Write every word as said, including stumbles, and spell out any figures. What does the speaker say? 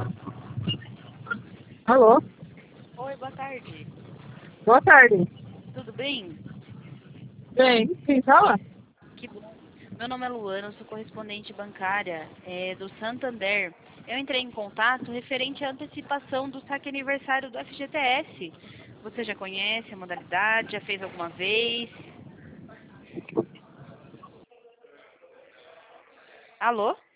Alô? Oi, boa tarde. Boa tarde. Tudo bem? Bem, quem fala? Que bom. Meu nome é Luana, eu sou correspondente bancária é, do Santander. Eu entrei em contato referente à antecipação do saque aniversário do F G T S. Você já conhece a modalidade? Já fez alguma vez? Alô?